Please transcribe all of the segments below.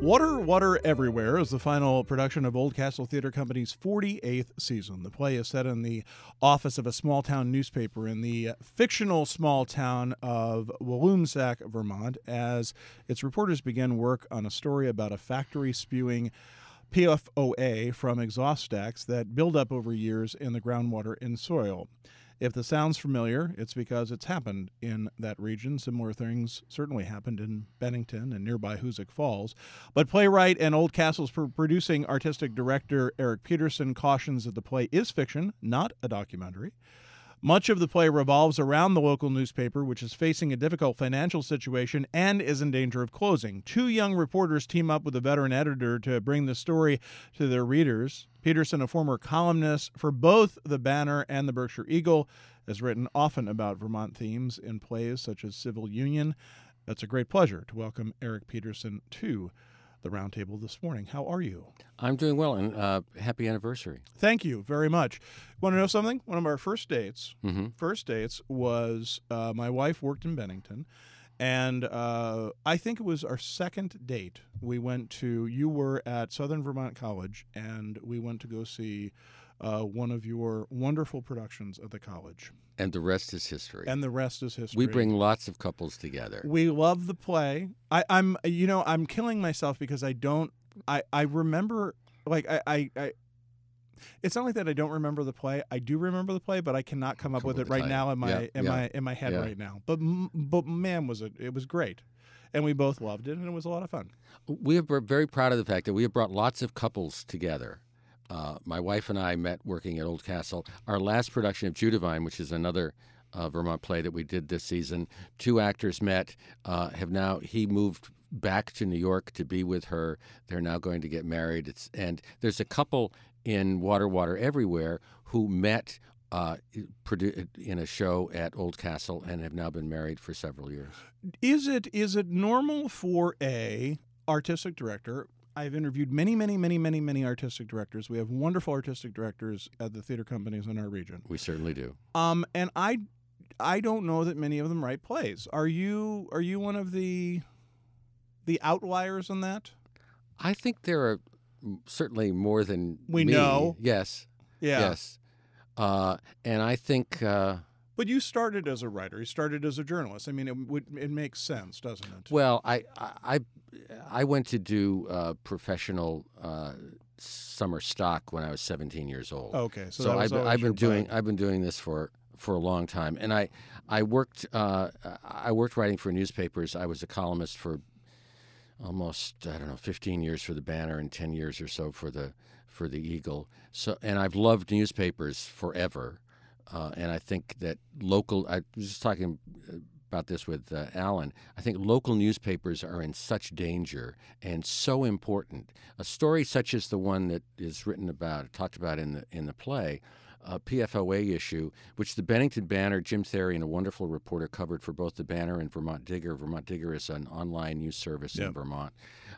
Water, Water Everywhere is the final production of Oldcastle Theatre Company's 48th season. The play is set in the office of a small-town newspaper in the fictional small town of Walloomsac, Vermont, as its reporters begin work on a story about a factory spewing PFOA from exhaust stacks that build up over years in the groundwater and soil. If this sounds familiar, it's because it's happened in that region. Similar things certainly happened in Bennington and nearby Hoosick Falls. But playwright and Oldcastle's producing artistic director Eric Peterson cautions that the play is fiction, not a documentary. Much of the play revolves around the local newspaper, which is facing a difficult financial situation and is in danger of closing. Two young reporters team up with a veteran editor to bring the story to their readers. Peterson, a former columnist for both the Banner and the Berkshire Eagle, has written often about Vermont themes in plays such as Civil Union. It's a great pleasure to welcome Eric Peterson to the Roundtable this morning. How are you? I'm doing well, and happy anniversary. Thank you very much. Want to know something? One of our first dates was my wife worked in Bennington, and I think it was our second date. We went to, you were at Southern Vermont College, and we went to go see one of your wonderful productions at the college. And the rest is history. And the rest is history. We bring lots of couples together. We love the play. I'm killing myself because I remember, like, it's not like that I don't remember the play. I do remember the play, but I cannot come up with it right now in my head right now. But man, it was great. And we both loved it, and it was a lot of fun. We are very proud of the fact that we have brought lots of couples together. My wife and I met working at Oldcastle. Our last production of Judavine, which is another Vermont play that we did this season, two actors met, he moved back to New York to be with her. They're now going to get married. And there's a couple in Water, Water Everywhere who met in a show at Oldcastle and have now been married for several years. Is it normal for a artistic director? I've interviewed many artistic directors. We have wonderful artistic directors at the theater companies in our region. We certainly do. And I don't know that many of them write plays. Are you one of the outliers on that? I think there are certainly more than we me. know. Yes. Yeah. Yes. And I think. But you started as a writer. You started as a journalist. I mean, it makes sense, doesn't it? Well, I went to do professional summer stock when I was 17 years old. Okay, so I've been doing this for a long time, and I worked writing for newspapers. I was a columnist for almost 15 years for the Banner and 10 years or so for the Eagle. So, and I've loved newspapers forever. And I think that I was just talking about this with Alan. I think local newspapers are in such danger and so important. A story such as the one that is talked about in the play, PFOA issue, which the Bennington Banner, Jim Therian, a wonderful reporter, covered for both the Banner and Vermont Digger. Vermont Digger is an online news service in Vermont.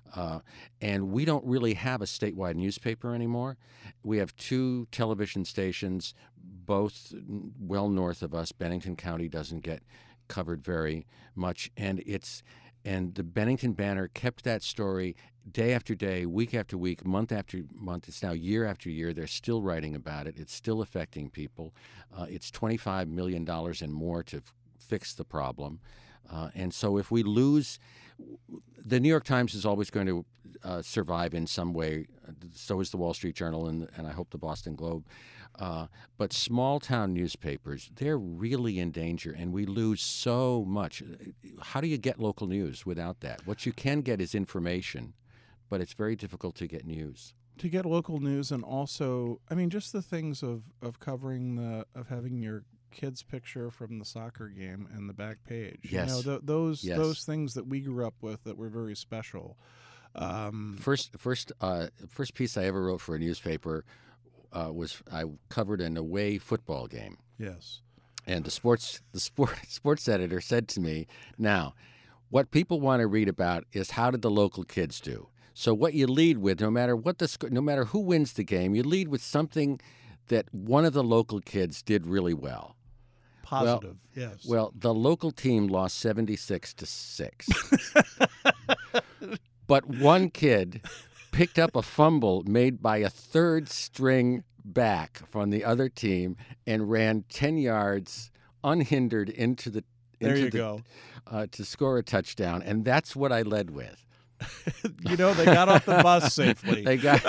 And we don't really have a statewide newspaper anymore. We have two television stations, both well north of us. Bennington County doesn't get covered very much, and the Bennington Banner kept that story day after day, week after week, month after month. It's now year after year. They're still writing about it. It's still affecting people. It's $25 million and more to fix the problem. And so if we lose, the New York Times is always going to survive in some way. So is the Wall Street Journal and I hope the Boston Globe. But small-town newspapers, they're really in danger, and we lose so much. How do you get local news without that? What you can get is information, but it's very difficult to get news. To get local news, and also, I mean, just the things of covering of having your kid's picture from the soccer game and the back page. Yes. You know, those things that we grew up with that were very special. First piece I ever wrote for a newspaper was I covered an away football game. Yes. And the sports editor said to me, "Now, what people want to read about is how did the local kids do. So what you lead with, no matter who wins the game, you lead with something that one of the local kids did really well." Positive, yes. Well, the local team lost 76-6. But one kid picked up a fumble made by a third string back from the other team and ran 10 yards unhindered into the go. To score a touchdown, and that's what I led with. They got off the bus safely. They got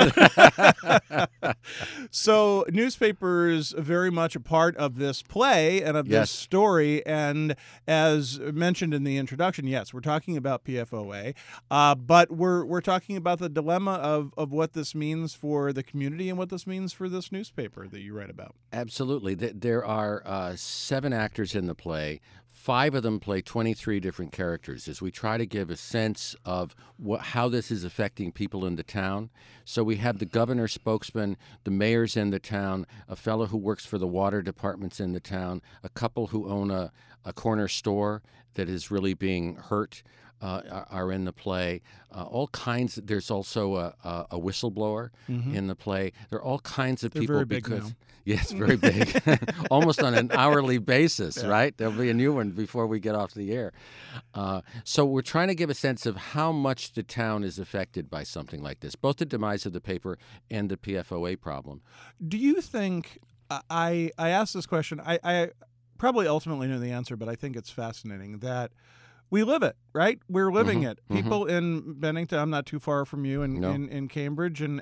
So newspapers very much a part of this play and of this story. And as mentioned in the introduction, yes, we're talking about PFOA, but we're talking about the dilemma of what this means for the community and what this means for this newspaper that you write about. Absolutely. There are 7 actors in the play. 5 of them play 23 different characters as we try to give a sense of how this is affecting people in the town. So we have the governor's spokesman, the mayor's in the town, a fellow who works for the water department's in the town, a couple who own a corner store that is really being hurt are in the play. All kinds. There's also a whistleblower in the play. There are all kinds of They're people very big because now. yes, very big, almost on an hourly basis. Right? There'll be a new one before we get off the air. So we're trying to give a sense of how much the town is affected by something like this, both the demise of the paper and the PFOA problem. Do you think I asked this question? I probably ultimately know the answer, but I think it's fascinating that we live it, right? We're living it. People in Bennington, I'm not too far from you, in Cambridge and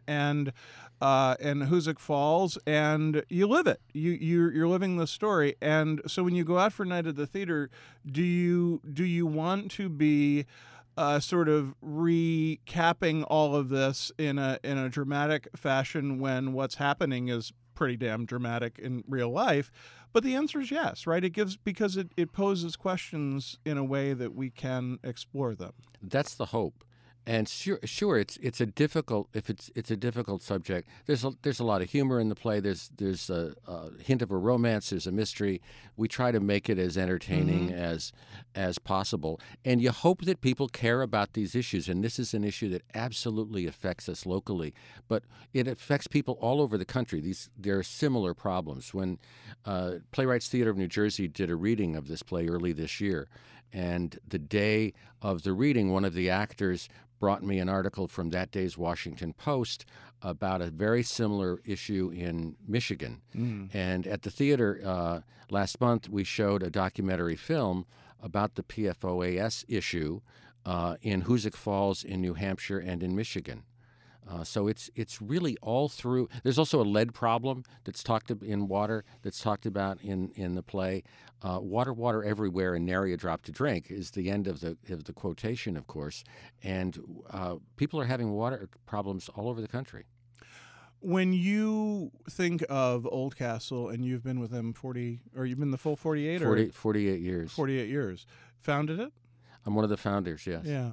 Hoosick Falls, and you live it. You're living the story. And so when you go out for Night at the Theater, do you want to be sort of recapping all of this in a dramatic fashion when what's happening is pretty damn dramatic in real life? But the answer is yes, right? Because it poses questions in a way that we can explore them. That's the hope. And sure, it's a difficult subject. There's a lot of humor in the play. There's a hint of a romance. There's a mystery. We try to make it as entertaining as possible. And you hope that people care about these issues. And this is an issue that absolutely affects us locally, but it affects people all over the country. There are similar problems. When Playwrights Theater of New Jersey did a reading of this play early this year, and the day of the reading, one of the actors brought me an article from that day's Washington Post about a very similar issue in Michigan. And at the theater last month, we showed a documentary film about the PFOAS issue in Hoosick Falls in New Hampshire and in Michigan. So it's really all through. There's also a lead problem that's talked about in water that's talked about in the play. Water everywhere and nary a drop to drink is the end of the quotation, of course. And people are having water problems all over the country. When you think of Oldcastle, and you've been with them you've been the full 48 or 48 years. 48 years. Founded it? I'm one of the founders, yes. Yeah.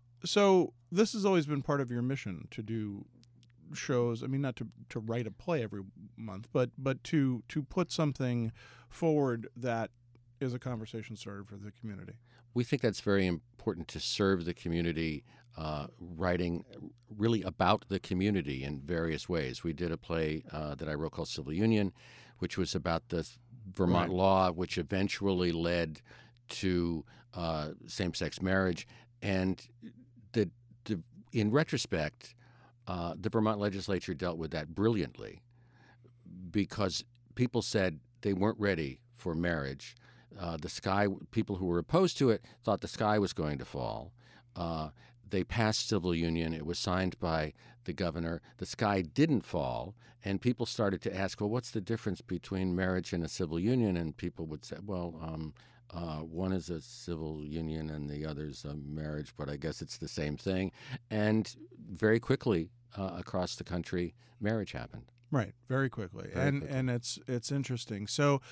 So this has always been part of your mission to do shows. I mean, not to write a play every month, but to put something forward that is a conversation starter for the community. We think that's very important to serve the community, writing really about the community in various ways. We did a play that I wrote called Civil Union, which was about the Vermont law, which eventually led to same-sex marriage. And in retrospect, the Vermont legislature dealt with that brilliantly because people said they weren't ready for marriage. People who were opposed to it thought the sky was going to fall. They passed civil union. It was signed by the governor. The sky didn't fall, and people started to ask, well, what's the difference between marriage and a civil union? And people would say, well, one is a civil union and the other's a marriage, but I guess it's the same thing. And very quickly across the country, marriage happened. Right, very quickly. And it's interesting. So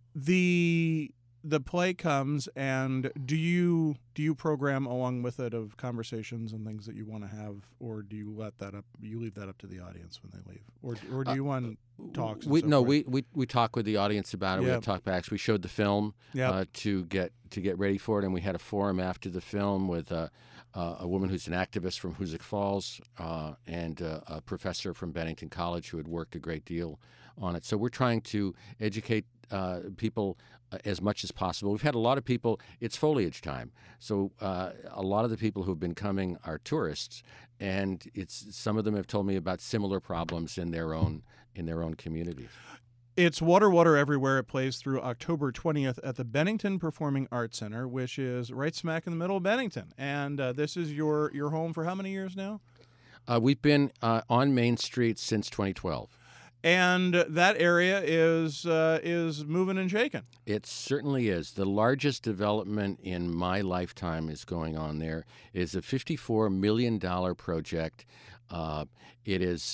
the play comes, and do you program along with it of conversations and things that you want to have, or do you leave that up to the audience when they leave, or do you want talks? We talk with the audience about it. We have talkbacks. We showed the film to get ready for it, and we had a forum after the film with a woman who's an activist from Hoosick Falls and a professor from Bennington College who had worked a great deal on it. So we're trying to educate people as much as possible. We've had a lot of people. It's foliage time, so a lot of the people who've been coming are tourists, and some of them have told me about similar problems in their own communities. It's Water, Water Everywhere. It plays through October 20th at the Bennington Performing Arts Center, which is right smack in the middle of Bennington. And this is your home for how many years now? We've been on Main Street since 2012. And that area is moving and shaking. It certainly is. The largest development in my lifetime is going on there. It is a $54 million project. It is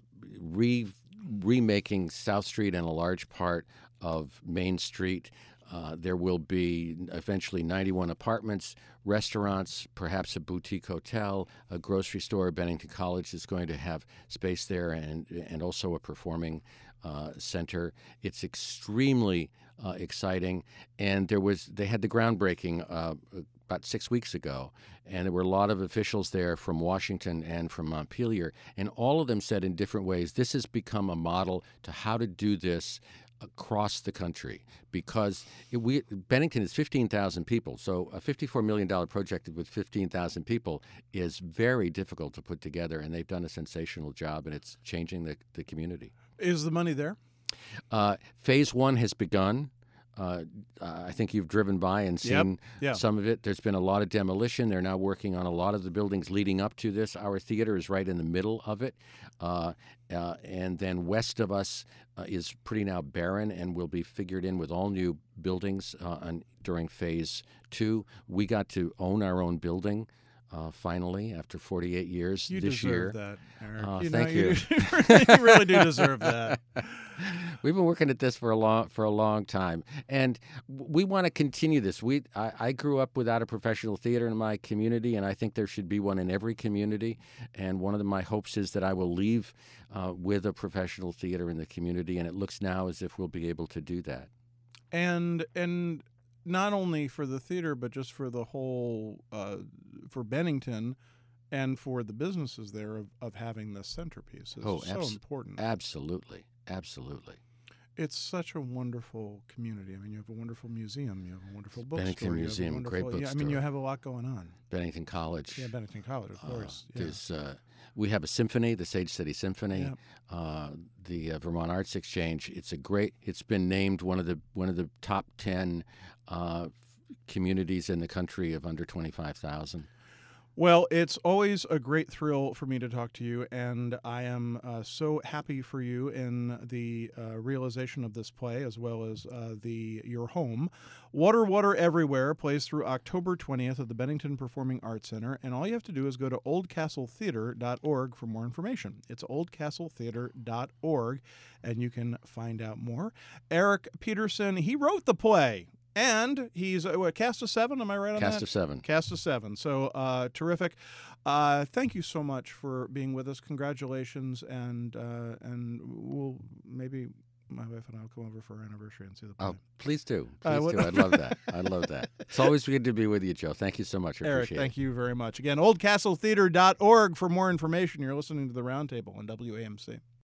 remaking South Street and a large part of Main Street. There will be eventually 91 apartments, restaurants, perhaps a boutique hotel, a grocery store. Bennington College is going to have space there, and also a performing center. It's extremely exciting, and they had the groundbreaking about 6 weeks ago, and there were a lot of officials there from Washington and from Montpelier, and all of them said in different ways, this has become a model to how to do this across the country, because Bennington is 15,000 people, so a $54 million project with 15,000 people is very difficult to put together, and they've done a sensational job, and it's changing the community. Is the money there? Phase 1 has begun. I think you've driven by and seen some of it. There's been a lot of demolition. They're now working on a lot of the buildings leading up to this. Our theater is right in the middle of it. And then west of us is pretty now barren and will be figured in with all new buildings during Phase 2. We got to own our own building. Finally, after 48 years this year. You deserve that, Eric. Thank you. You really do deserve that. We've been working at this for a long time, and we want to continue this. I grew up without a professional theater in my community, and I think there should be one in every community. And one of my hopes is that I will leave with a professional theater in the community, and it looks now as if we'll be able to do that. And not only for the theater, but just for the whole, for Bennington and for the businesses there of having this centerpiece is so important. Absolutely. It's such a wonderful community. I mean, you have a wonderful museum. You have a wonderful bookstore. Bennington Museum, great bookstore. Yeah, I mean, you have a lot going on. Bennington College. Yeah, Bennington College, of course. Yeah. We have a symphony, the Sage City Symphony, the Vermont Arts Exchange. It's been named one of the top 10 communities in the country of under 25,000. Well, it's always a great thrill for me to talk to you, and I am so happy for you in the realization of this play, as well as your home. Water, Water Everywhere plays through October 20th at the Bennington Performing Arts Center, and all you have to do is go to oldcastletheater.org for more information. It's oldcastletheater.org, and you can find out more. Eric Peterson, he wrote the play. And he's a cast of 7, am I right on that? Cast of 7. Cast of 7. So terrific. Thank you so much for being with us. Congratulations, and we'll maybe my wife and I will come over for our anniversary and see the play. Oh, please do. Please do. I'd love that. I'd love that. It's always good to be with you, Joe. Thank you so much. I appreciate it. Eric, thank you very much. Again, oldcastletheater.org for more information. You're listening to The Roundtable on WAMC.